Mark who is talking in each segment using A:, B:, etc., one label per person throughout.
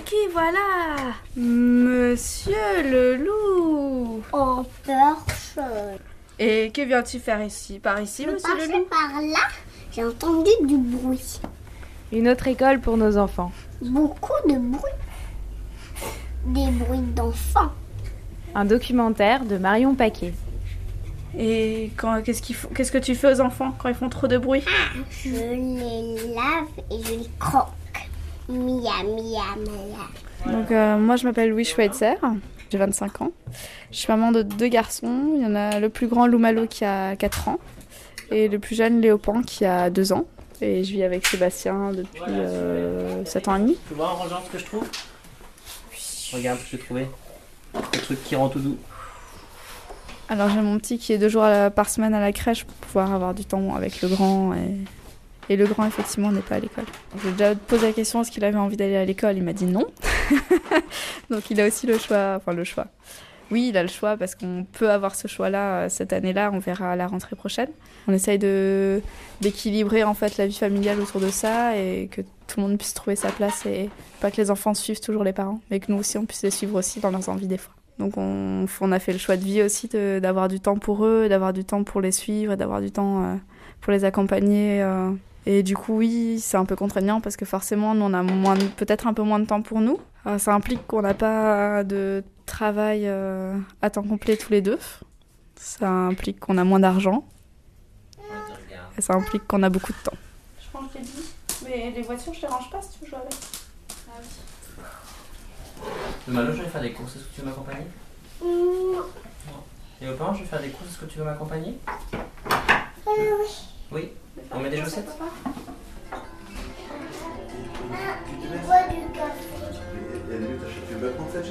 A: qui voilà? Monsieur le loup.
B: En personne.
A: Et que viens-tu faire ici? Par ici, monsieur le loup?
B: Par là, j'ai entendu du bruit.
C: Une autre école pour nos enfants.
B: Beaucoup de bruit. Des bruits d'enfants.
C: Un documentaire de Marion Paquet.
A: Et qu'est-ce que tu fais aux enfants quand ils font trop de bruit?
B: Je les lave et je les croque. Mia, mia, mia.
A: Donc moi je m'appelle Louis Schweitzer, j'ai 25 ans. Je suis maman de 2 garçons. Il y en a le plus grand Lou Malo qui a 4 ans et le plus jeune Léopan qui a 2 ans. Et je vis avec Sébastien depuis 7 ans et demi.
D: Tu peux voir en rangeant ce que je trouve? Regarde ce que j'ai trouvé. Le truc qui rend tout doux.
A: Alors j'ai mon petit qui est 2 jours par semaine à la crèche pour pouvoir avoir du temps avec le grand. Et le grand effectivement n'est pas à l'école. J'ai déjà posé la question est-ce qu'il avait envie d'aller à l'école. Il m'a dit non. Donc il a aussi le choix. Oui, il a le choix parce qu'on peut avoir ce choix-là cette année-là. On verra à la rentrée prochaine. On essaye d'équilibrer en fait la vie familiale autour de ça et que tout le monde puisse trouver sa place et pas que les enfants suivent toujours les parents, mais que nous aussi on puisse les suivre aussi dans leurs envies des fois. Donc on a fait le choix de vie aussi d'avoir du temps pour eux, d'avoir du temps pour les suivre et d'avoir du temps pour les accompagner. Et du coup, oui, c'est un peu contraignant parce que forcément, nous, on a peut-être un peu moins de temps pour nous. Ça implique qu'on n'a pas de travail à temps complet tous les deux. Ça implique qu'on a moins d'argent. Et ça implique qu'on a beaucoup de temps. Je range les billes, mais les voitures, je les range pas si tu veux jouer avec. Ah oui.
D: Le Malo, je vais faire des courses, est-ce que tu veux m'accompagner?
B: Non.
D: Et au pain, je vais faire des courses, est-ce que tu veux m'accompagner?
B: Oui.
D: Oui. On met des chaussettes?
B: Il boit du café.
E: Tu veux prendre cette chaise?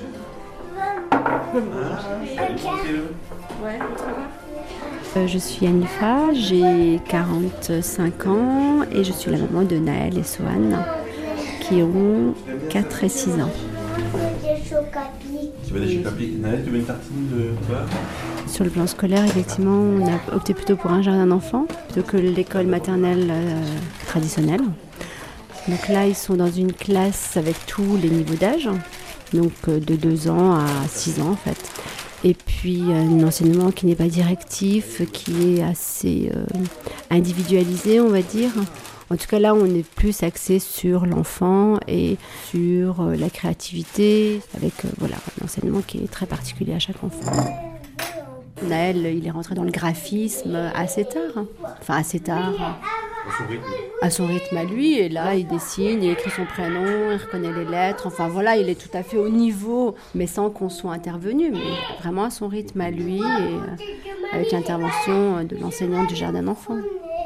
A: Ouais,
F: Je suis Anifa, j'ai 45 ans et je suis la maman de Naël et Sohan qui ont 4 et 6 ans.
B: Des chocapics.
E: Tu veux des chocapics? Naël, tu veux une tartine de beurre?
F: Sur le plan scolaire, effectivement, on a opté plutôt pour un jardin d'enfants plutôt que l'école maternelle traditionnelle. Donc là, ils sont dans une classe avec tous les niveaux d'âge, donc de 2 ans à 6 ans en fait. Et puis un enseignement qui n'est pas directif, qui est assez individualisé, on va dire. En tout cas, là, on est plus axé sur l'enfant et sur la créativité, avec un enseignement qui est très particulier à chaque enfant. Naël, il est rentré dans le graphisme assez tard. Enfin, assez tard. À son rythme à lui. Et là, il dessine, il écrit son prénom, il reconnaît les lettres. Enfin, voilà, il est tout à fait au niveau, mais sans qu'on soit intervenu. Mais vraiment à son rythme à lui et avec l'intervention de l'enseignante du jardin d'enfants.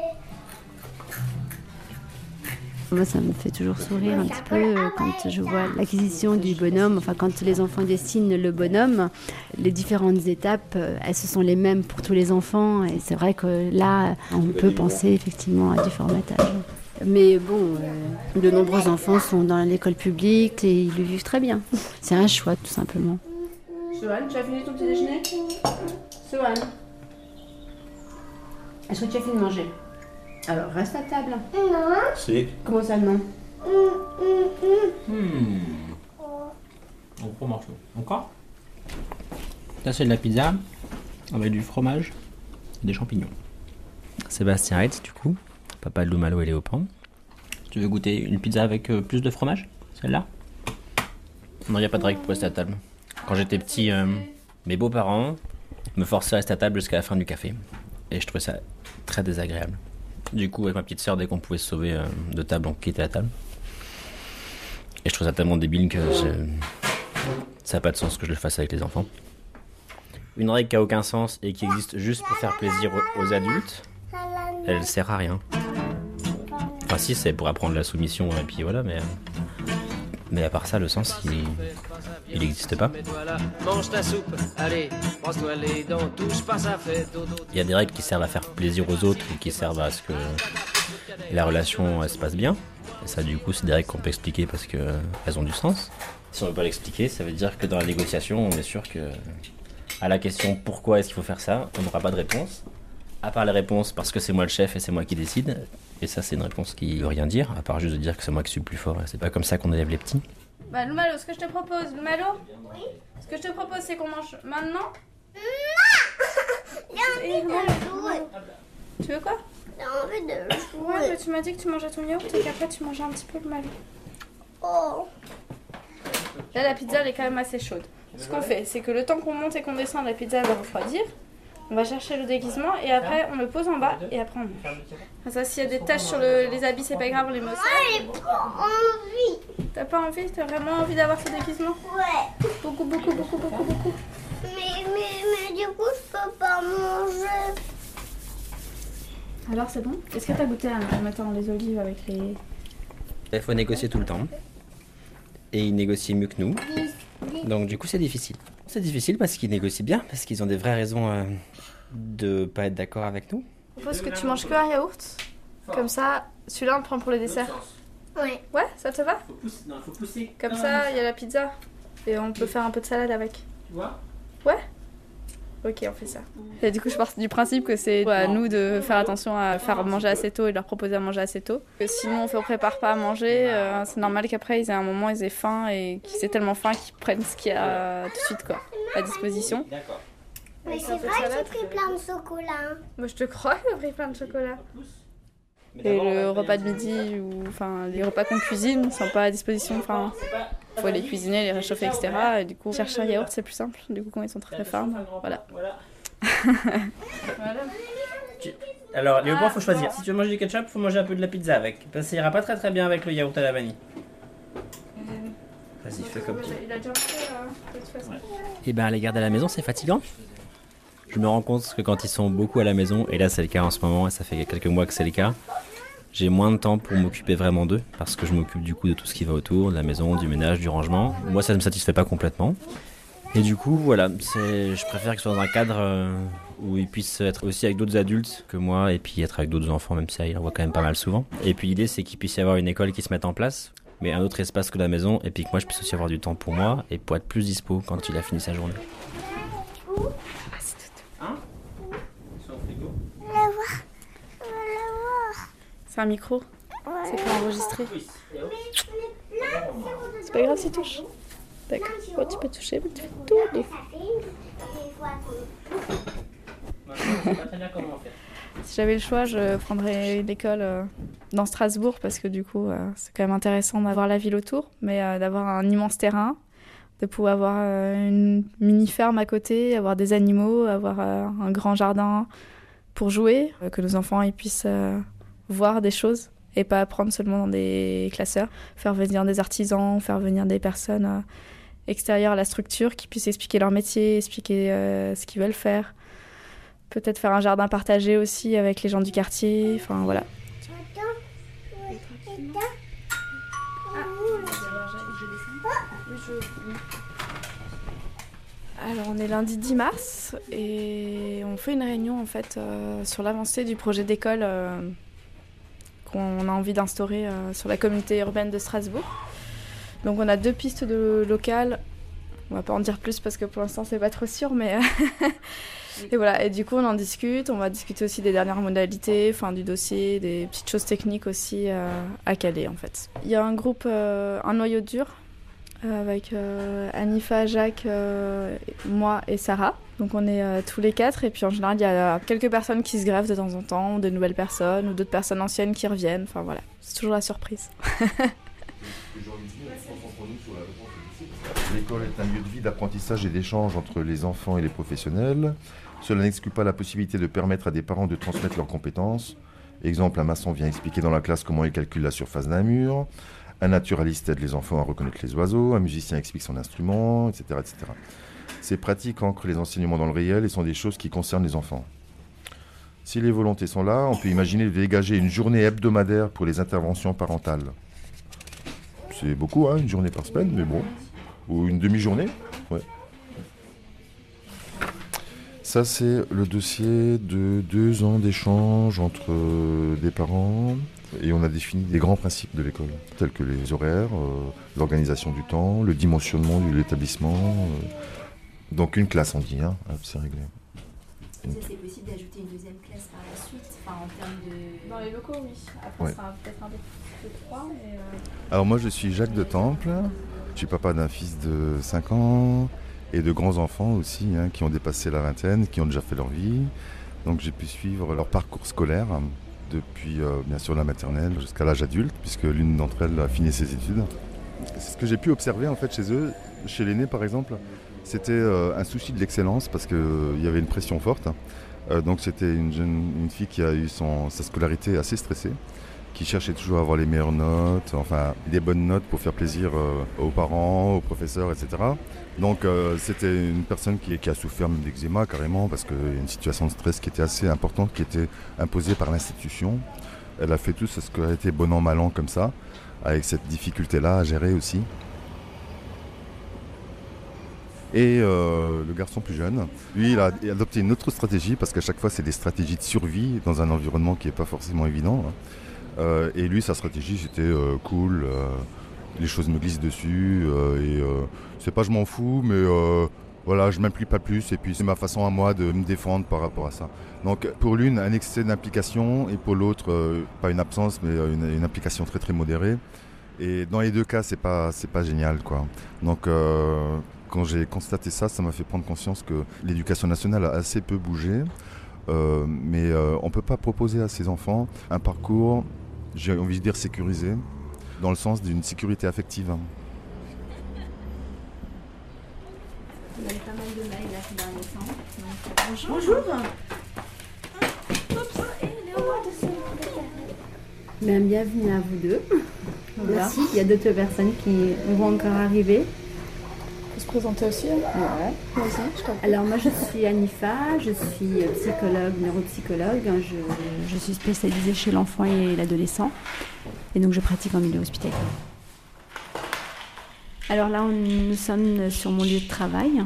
F: Moi, ça me fait toujours sourire un petit peu quand je vois l'acquisition du bonhomme, enfin quand les enfants dessinent le bonhomme, les différentes étapes, elles se sont les mêmes pour tous les enfants et c'est vrai que là, on peut penser effectivement à du formatage. Mais bon, de nombreux enfants sont dans l'école publique et ils le vivent très bien. C'est un choix tout simplement.
A: Sohan, tu as fini ton petit déjeuner? Sohan, est-ce que tu as fini de manger? Alors, reste à table.
B: Non.
E: Si.
A: Comment ça, non?
D: Un gros morceau. Encore? Ça, c'est de la pizza avec du fromage et des champignons. Sébastien Ritz, du coup, papa de Lou Malo et Léopan. Tu veux goûter une pizza avec plus de fromage? Celle-là? Non, il n'y a pas de règle pour rester à table. Quand j'étais petit, mes beaux-parents me forçaient à rester à table jusqu'à la fin du café. Et je trouvais ça très désagréable. Du coup, avec ma petite sœur, dès qu'on pouvait se sauver de table, on quittait la table. Et je trouve ça tellement débile que ça n'a pas de sens que je le fasse avec les enfants. Une règle qui n'a aucun sens et qui existe juste pour faire plaisir aux adultes, elle sert à rien. Enfin si, c'est pour apprendre la soumission et puis voilà, mais à part ça, le sens, il n'existe pas. Il y a des règles qui servent à faire plaisir aux autres et qui servent à ce que la relation se passe bien. Et ça, du coup, c'est des règles qu'on peut expliquer parce qu'elles ont du sens. Si on ne veut pas l'expliquer, ça veut dire que dans la négociation, on est sûr que à la question « Pourquoi est-ce qu'il faut faire ça ?», on n'aura pas de réponse. À part les réponses « Parce que c'est moi le chef et c'est moi qui décide ». Et ça, c'est une réponse qui veut rien dire, à part juste de dire que c'est moi qui suis le plus fort. Et c'est pas comme ça qu'on élève les petits.
A: Bah, Lumalo, ce que je te propose, Lumalo, ce que je te propose, c'est qu'on mange maintenant.
B: J'ai envie de jouer.
A: Tu veux quoi?
B: J'ai envie de
A: Ouais,
B: jouer.
A: mais tu m'as dit que tu mangeais ton yaourt et qu'après tu mangeais un petit peu Lumalo.
B: Oh.
A: Là, la pizza, elle est quand même assez chaude. Ce qu'on fait, c'est que le temps qu'on monte et qu'on descend, la pizza elle va refroidir. On va chercher le déguisement et après on le pose en bas et après on mange. Comme ça, s'il y a des taches sur les habits, c'est pas grave, on les met au sol.
B: J'ai pas envie.
A: T'as pas envie? T'as vraiment envie d'avoir ce déguisement?
B: Ouais.
A: Beaucoup.
B: Mais du coup, je peux pas manger.
A: Alors c'est bon? Est-ce que t'as goûté en mettant les olives avec les...
D: Il faut négocier tout le temps. Et ils négocient mieux que nous. Donc du coup c'est difficile. C'est difficile parce qu'ils négocient bien, parce qu'ils ont des vraies raisons de pas être d'accord avec nous.
A: Je propose que tu manges que un yaourt. Comme ça, celui-là on le prend pour le dessert.
B: Ouais.
A: Ouais, ça te va?
D: Faut pousser.
A: Comme ça, il y a la pizza. Et on peut faire un peu de salade avec.
D: Tu vois?
A: Ouais? Ok, on fait ça. Et du coup, je pars du principe que c'est à nous de faire attention à faire manger assez tôt et de leur proposer à manger assez tôt. Que sinon, on ne prépare pas à manger. C'est normal qu'après, ils aient un moment, ils aient faim et qu'ils aient tellement faim qu'ils prennent ce qu'il y a tout de suite quoi, à disposition.
D: D'accord.
B: Mais c'est vrai que j'ai pris plein de chocolat.
A: Moi, je te crois que j'ai pris plein de chocolat. Et le repas de midi, ou enfin les repas qu'on cuisine, ne sont pas à disposition. Enfin, faut les cuisiner, les réchauffer, etc. Et du coup, chercher un yaourt, c'est plus simple. Du coup, quand ils sont très faim, voilà.
D: Alors, les repas, faut choisir. Si tu veux manger du ketchup, faut manger un peu de la pizza avec. Parce que ça ira pas très très bien avec le yaourt à la vanille. Vas-y, fais comme tu veux.
A: Il a déjà fait, de toute façon.
D: Et ben, les garder à la maison, c'est fatigant. Je me rends compte que quand ils sont beaucoup à la maison, et là c'est le cas en ce moment, et ça fait quelques mois que c'est le cas, j'ai moins de temps pour m'occuper vraiment d'eux, parce que je m'occupe du coup de tout ce qui va autour, de la maison, du ménage, du rangement. Moi ça ne me satisfait pas complètement. Et du coup, voilà, je préfère qu'ils soient dans un cadre où ils puissent être aussi avec d'autres adultes que moi, et puis être avec d'autres enfants, même si ça, ils en voient quand même pas mal souvent. Et puis l'idée c'est qu'il puisse y avoir une école qui se mette en place, mais un autre espace que la maison, et puis que moi je puisse aussi avoir du temps pour moi, et pour être plus dispo quand il a fini sa journée.
A: C'est un micro. C'est pour enregistrer. C'est pas grave s'il touche. D'accord. Oh, tu peux toucher, mais tu fais tout. Si j'avais le choix, je prendrais l'école dans Strasbourg parce que du coup, c'est quand même intéressant d'avoir la ville autour, mais d'avoir un immense terrain, de pouvoir avoir une mini-ferme à côté, avoir des animaux, avoir un grand jardin pour jouer, que nos enfants ils puissent voir des choses et pas apprendre seulement dans des classeurs, faire venir des artisans, faire venir des personnes extérieures à la structure qui puissent expliquer leur métier, expliquer ce qu'ils veulent faire. Peut-être faire un jardin partagé aussi avec les gens du quartier, enfin voilà. Alors on est lundi 10 mars et on fait une réunion en fait sur l'avancée du projet d'école qu'on a envie d'instaurer sur la communauté urbaine de Strasbourg. Donc on a 2 pistes de locales, on va pas en dire plus parce que pour l'instant c'est pas trop sûr mais et voilà, et du coup on en discute, on va discuter aussi des dernières modalités, enfin du dossier, des petites choses techniques aussi à caler en fait. Il y a un groupe, un noyau dur avec Anifa, Jacques, moi et Sarah. Donc on est tous les 4 et puis en général il y a quelques personnes qui se greffent de temps en temps, ou de nouvelles personnes ou d'autres personnes anciennes qui reviennent, enfin voilà, c'est toujours la surprise.
G: L'école est un lieu de vie, d'apprentissage et d'échange entre les enfants et les professionnels. Cela n'exclut pas la possibilité de permettre à des parents de transmettre leurs compétences. Exemple, un maçon vient expliquer dans la classe comment il calcule la surface d'un mur. Un naturaliste aide les enfants à reconnaître les oiseaux. Un musicien explique son instrument, etc., etc. Ces pratiques ancrent les enseignements dans le réel et sont des choses qui concernent les enfants. Si les volontés sont là, on peut imaginer de dégager une journée hebdomadaire pour les interventions parentales. C'est beaucoup, hein, une journée par semaine, mais bon. Ou une demi-journée, ouais. Ça, c'est le dossier de 2 ans d'échange entre des parents. Et on a défini des grands principes de l'école, tels que les horaires, l'organisation du temps, le dimensionnement de l'établissement. Donc une classe, on dit, hein, c'est réglé.
F: C'est possible d'ajouter une deuxième classe par la suite, en termes de...
A: Dans les locaux, oui. Après,
G: Ouais.
A: ce sera peut-être un peu plus de 3, mais...
G: Alors moi je suis Jacques de Temple, je suis papa d'un fils de 5 ans et de grands enfants aussi qui ont dépassé la vingtaine, qui ont déjà fait leur vie. Donc j'ai pu suivre leur parcours scolaire depuis bien sûr la maternelle jusqu'à l'âge adulte, puisque l'une d'entre elles a fini ses études. C'est ce que j'ai pu observer en fait chez eux, chez l'aîné par exemple, c'était un souci de l'excellence parce qu'il y avait une pression forte. Donc c'était une fille qui a eu sa scolarité assez stressée, qui cherchait toujours à avoir les meilleures notes, enfin des bonnes notes pour faire plaisir aux parents, aux professeurs, etc. Donc c'était une personne qui a souffert même d'eczéma carrément parce qu'il y a une situation de stress qui était assez importante, qui était imposée par l'institution. Elle a fait tout ce qui a été bon an, mal an comme ça, avec cette difficulté-là à gérer aussi. Et le garçon plus jeune, lui, il a adopté une autre stratégie parce qu'à chaque fois, c'est des stratégies de survie dans un environnement qui n'est pas forcément évident. Et lui, sa stratégie, c'était cool, les choses me glissent dessus, c'est pas je m'en fous, mais voilà, je m'implique pas plus, et puis c'est ma façon à moi de me défendre par rapport à ça. Donc pour l'une, un excès d'implication, et pour l'autre, pas une absence, mais une implication très très modérée. Et dans les deux cas, c'est pas génial, quoi. Donc quand j'ai constaté ça, ça m'a fait prendre conscience que l'éducation nationale a assez peu bougé, mais on ne peut pas proposer à ces enfants un parcours, j'ai envie de dire sécurisé, dans le sens d'une sécurité affective.
F: On a eu pas mal de mails là ces derniers temps. Bonjour. Bien, bienvenue à vous deux. Merci. Il y a d'autres personnes qui vont encore arriver.
A: Faut se présenter aussi.
F: Ouais.
A: Vas-y, je t'en prie.
F: Alors moi je suis Anifa, je suis psychologue, neuropsychologue. Je suis spécialisée chez l'enfant et l'adolescent. Et donc je pratique en milieu hospitalier. Alors là, nous sommes sur mon lieu de travail.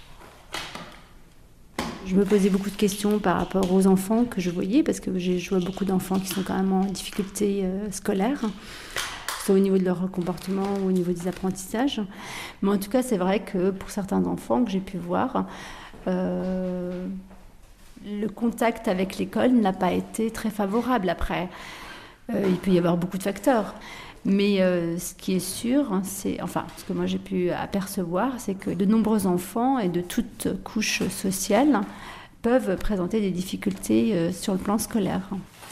F: Je me posais beaucoup de questions par rapport aux enfants que je voyais, parce que je vois beaucoup d'enfants qui sont quand même en difficulté scolaire, soit au niveau de leur comportement ou au niveau des apprentissages. Mais en tout cas, c'est vrai que pour certains enfants que j'ai pu voir, le contact avec l'école n'a pas été très favorable. Après, il peut y avoir beaucoup de facteurs. Mais ce qui est sûr, ce que moi j'ai pu apercevoir, c'est que de nombreux enfants et de toutes couches sociales peuvent présenter des difficultés sur le plan scolaire.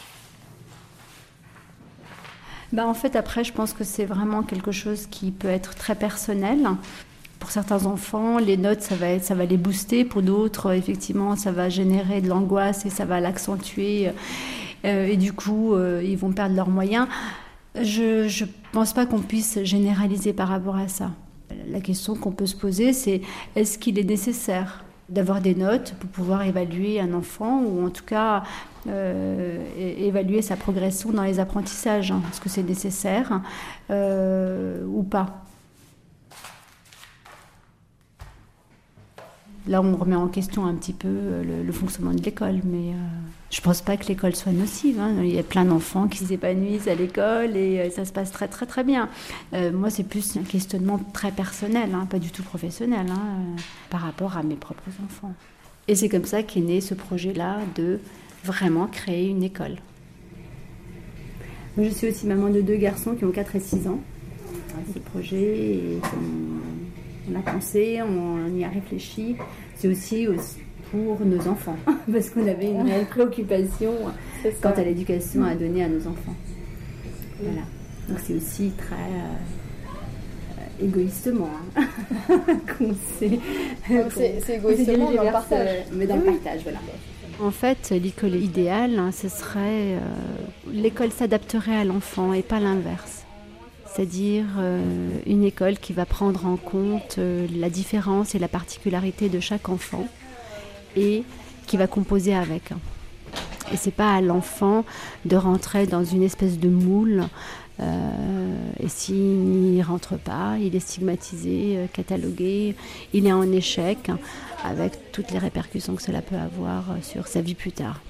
F: En fait, après, je pense que c'est vraiment quelque chose qui peut être très personnel. Pour certains enfants, les notes, ça va les booster. Pour d'autres, effectivement, ça va générer de l'angoisse et ça va l'accentuer. Et du coup, ils vont perdre leurs moyens. Je ne pense pas qu'on puisse généraliser par rapport à ça. La question qu'on peut se poser, c'est est-ce qu'il est nécessaire d'avoir des notes pour pouvoir évaluer un enfant ou en tout cas évaluer sa progression dans les apprentissages. Est-ce que c'est nécessaire ou pas? Là, on remet en question un petit peu le fonctionnement de l'école, mais je ne pense pas que l'école soit nocive. Il y a plein d'enfants qui s'épanouissent à l'école et ça se passe très très très bien. Moi, c'est plus un questionnement très personnel, pas du tout professionnel, par rapport à mes propres enfants. Et c'est comme ça qu'est né ce projet-là de vraiment créer une école. Moi, je suis aussi maman de 2 garçons qui ont 4 et 6 ans. Ce projet, on a pensé, on y a réfléchi. C'est aussi pour nos enfants, parce qu'on avait une réelle préoccupation quant à l'éducation à donner à nos enfants. Voilà. Donc c'est aussi très égoïstement qu'on sait.
A: C'est égoïstement dans le partage.
F: Mais dans le partage, voilà. En fait, l'école idéale, ce serait... l'école s'adapterait à l'enfant et pas l'inverse. C'est-à-dire une école qui va prendre en compte la différence et la particularité de chaque enfant et qui va composer avec. Et c'est pas à l'enfant de rentrer dans une espèce de moule et s'il n'y rentre pas, il est stigmatisé, catalogué, il est en échec avec toutes les répercussions que cela peut avoir sur sa vie plus tard.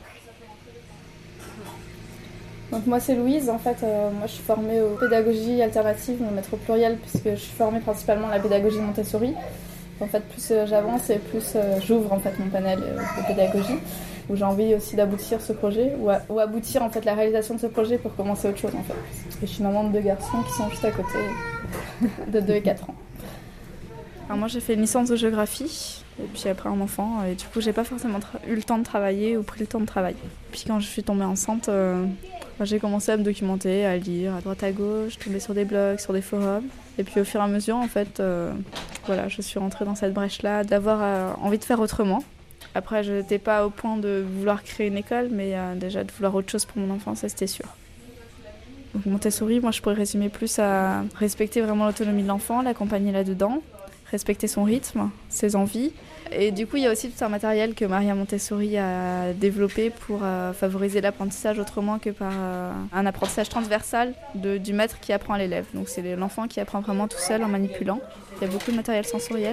A: Donc moi c'est Louise, en fait moi je suis formée aux pédagogies alternatives, on va mettre au pluriel puisque je suis formée principalement à la pédagogie Montessori En fait, plus j'avance et plus j'ouvre en fait mon panel de pédagogie, où j'ai envie aussi d'aboutir ce projet, ou aboutir en fait la réalisation de ce projet pour commencer autre chose en fait. Et je suis maman de 2 garçons qui sont juste à côté, de 2 et 4 ans. Alors moi j'ai fait une licence de géographie, et puis après un enfant, et du coup j'ai pas forcément eu le temps de travailler ou pris le temps de travailler. Puis quand je suis tombée enceinte, j'ai commencé à me documenter, à lire à droite à gauche, tomber sur des blogs, sur des forums. Et puis au fur et à mesure, en fait, voilà, je suis rentrée dans cette brèche-là, d'avoir envie de faire autrement. Après, je n'étais pas au point de vouloir créer une école, mais déjà de vouloir autre chose pour mon enfant, ça c'était sûr. Donc Montessori, moi je pourrais résumer plus à respecter vraiment l'autonomie de l'enfant, l'accompagner là-dedans, respecter son rythme, ses envies. Et du coup, il y a aussi tout un matériel que Maria Montessori a développé pour favoriser l'apprentissage autrement que par un apprentissage transversal du maître qui apprend à l'élève. Donc c'est l'enfant qui apprend vraiment tout seul en manipulant. Il y a beaucoup de matériel sensoriel.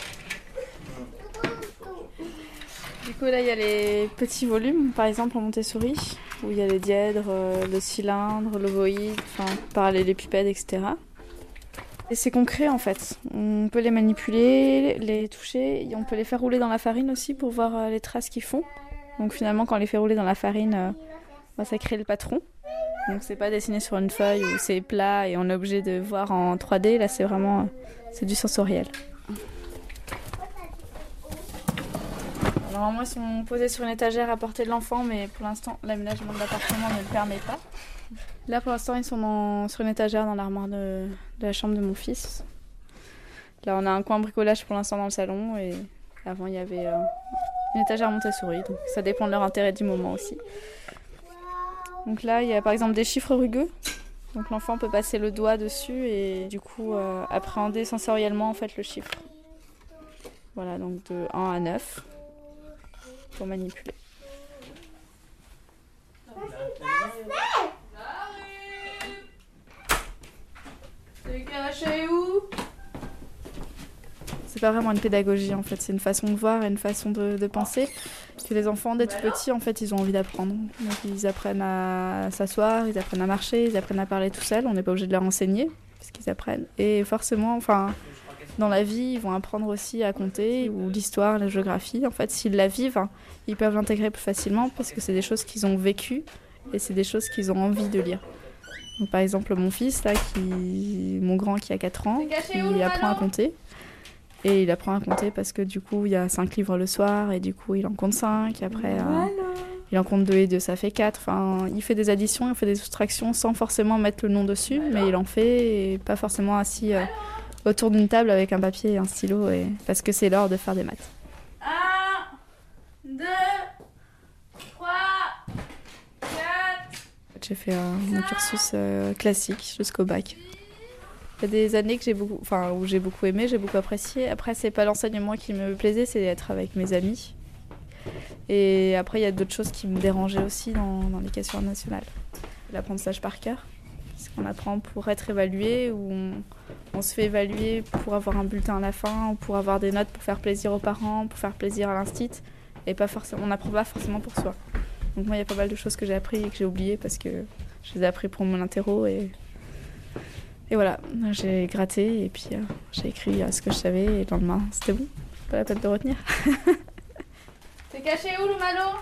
A: Du coup, là, il y a les petits volumes, par exemple en Montessori, où il y a les dièdres, le cylindre, l'ovoïde, enfin, parallélépipède, etc. Et c'est concret en fait. On peut les manipuler, les toucher, et on peut les faire rouler dans la farine aussi pour voir les traces qu'ils font. Donc finalement, quand on les fait rouler dans la farine, ça crée le patron. Donc c'est pas dessiné sur une feuille où c'est plat et on est obligé de voir en 3D. Là, c'est vraiment c'est du sensoriel. Normalement, ils sont posés sur une étagère à portée de l'enfant, mais pour l'instant, l'aménagement de l'appartement ne le permet pas. Là, pour l'instant, ils sont sur une étagère dans l'armoire de la chambre de mon fils. Là, on a un coin bricolage pour l'instant dans le salon, et avant, il y avait une étagère Montessori. Donc, ça dépend de leur intérêt du moment aussi. Donc là, il y a par exemple des chiffres rugueux. Donc l'enfant peut passer le doigt dessus et du coup appréhender sensoriellement en fait le chiffre. Voilà, donc de 1 à 9 pour manipuler. T'es caché où? C'est pas vraiment une pédagogie en fait, c'est une façon de voir et une façon de penser. Que les enfants dès tout petits en fait ils ont envie d'apprendre. Donc ils apprennent à s'asseoir, ils apprennent à marcher, ils apprennent à parler tout seuls. On n'est pas obligé de leur enseigner parce qu'ils apprennent. Et forcément, enfin, dans la vie, ils vont apprendre aussi à compter ou l'histoire, la géographie. En fait, s'ils la vivent, hein, ils peuvent l'intégrer plus facilement parce que c'est des choses qu'ils ont vécues et c'est des choses qu'ils ont envie de lire. Donc, par exemple, mon fils là, mon grand qui a 4 ans, il apprend à compter. Et il apprend à compter parce que du coup, il y a 5 livres le soir et du coup, il en compte 5. Et après, il en compte 2 et 2, ça fait 4. Enfin, il fait des additions, il fait des soustractions sans forcément mettre le nom dessus, mais il en fait et pas forcément assis autour d'une table avec un papier et un stylo parce que c'est l'heure de faire des maths. 1, 2, 3, 4. J'ai fait mon cursus classique jusqu'au bac. Il y a des années que où j'ai beaucoup aimé, j'ai beaucoup apprécié. Après, c'est pas l'enseignement qui me plaisait, c'est être avec mes amis. Et après, il y a d'autres choses qui me dérangeaient aussi dans l'éducation nationale. L'apprentissage par cœur, c'est qu'on apprend pour être évalué, ou on se fait évaluer pour avoir un bulletin à la fin, ou pour avoir des notes pour faire plaisir aux parents, pour faire plaisir à l'instit. Et pas forcément, on n'apprend pas forcément pour soi. Donc moi, il y a pas mal de choses que j'ai appris et que j'ai oubliées parce que je les ai appris pour mon interro et voilà, j'ai gratté et puis j'ai écrit ce que je savais et le lendemain, c'était bon. Pas la peine de retenir. T'es caché où, le Malo?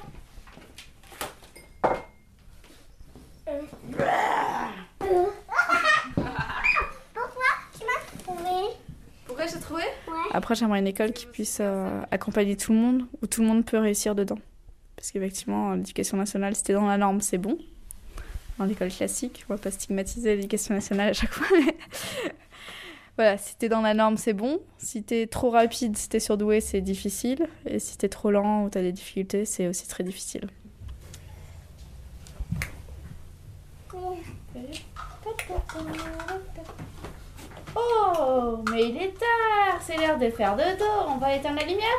B: Pourquoi tu m'as trouvé?
A: Pourquoi j'ai trouvé?
B: Ouais.
A: Après, j'aimerais une école qui puisse accompagner tout le monde, où tout le monde peut réussir dedans. Parce qu'effectivement, l'éducation nationale, si t'es dans la norme, c'est bon. Dans l'école classique, on va pas stigmatiser l'éducation nationale à chaque fois, mais voilà, si t'es dans la norme, c'est bon. Si t'es trop rapide, si t'es surdoué, c'est difficile. Et si t'es trop lent ou t'as des difficultés, c'est aussi très difficile. Oh, mais il est tard, c'est l'heure de faire dodo. On va éteindre la lumière?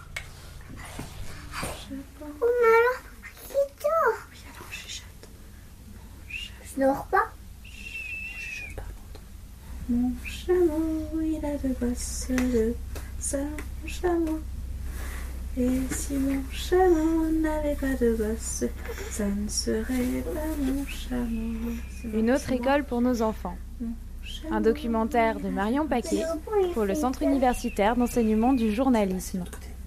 B: Oh, Malo, qui dort? Je dors pas.
A: Je parle longtemps. Mon chameau, il a 2 bosses de ça, mon chameau. Et si mon chameau n'avait pas de bosses, ça ne serait pas mon chameau.
C: Une autre école pour nos enfants.
A: Mon
C: Un documentaire de Marion Paquet pour le Centre universitaire d'enseignement du journalisme.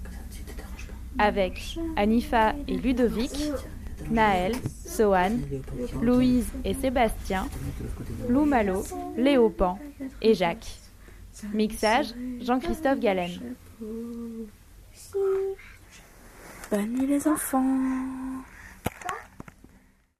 C: Avec Anifa et Ludovic, Naël, Sohan, Louise et Sébastien, Lou Malo, Léo Pan et Jacques. Mixage, Jean-Christophe Galen.
A: Bonne nuit les enfants.